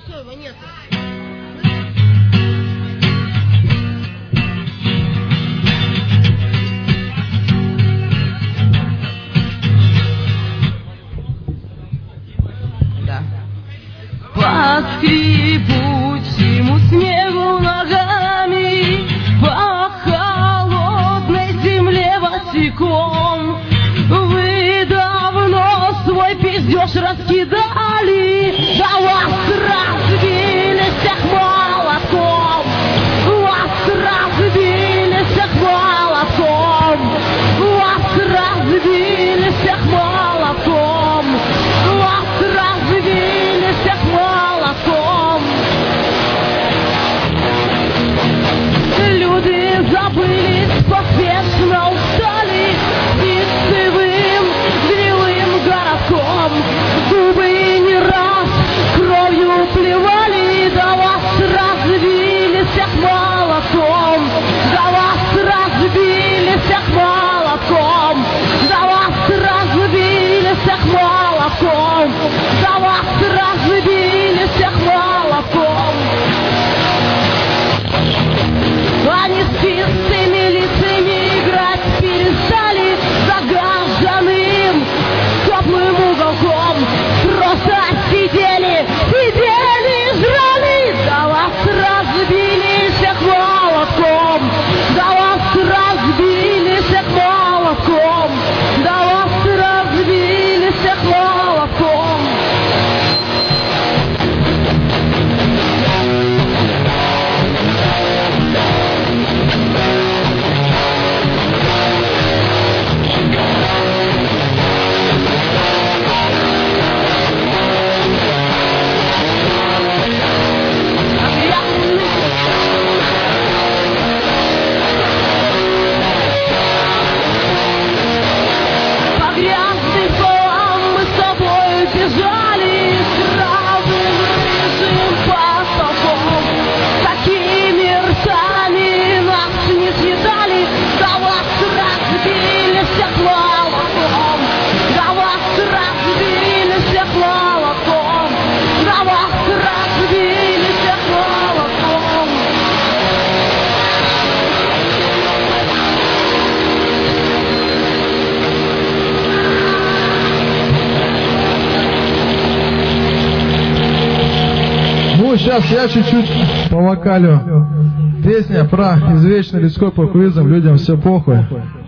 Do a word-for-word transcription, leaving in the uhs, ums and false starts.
все, его нету. Да. По скрипучему снегу ногами, по холодной земле босиком, вы давно свой пиздеж раскидали, да вас разбили всех молотком, вас разбили всех молотком, вас разбили всех молотком, вас разбили всех молотком. Люди забылись, поспешно устали пиццевым гнилым городком. Зубы не раз кровью плевали, да вас разбили всех молотком, да вас разбили всех молотком, да вас разбили всех молотком, да вас разбили всех молотком. Они с чистыми лицами играть перестали, загаженным теплым уголком. Просто сидели, сидели и жрали, да вас разбили всех молотком, да вас разбили всех молотком, да вас разбили всех молотком. По грязным полам мы с тобой бежали, кровавым рыжим потоком. Такими ртами нас не съедали, да вас разбили всех молотком, да вас разбили всех молотком, да вас разбили всех молотком. Ну, сейчас я чуть-чуть по вокалю. Песня про извечный людской популизм, людям все похуй.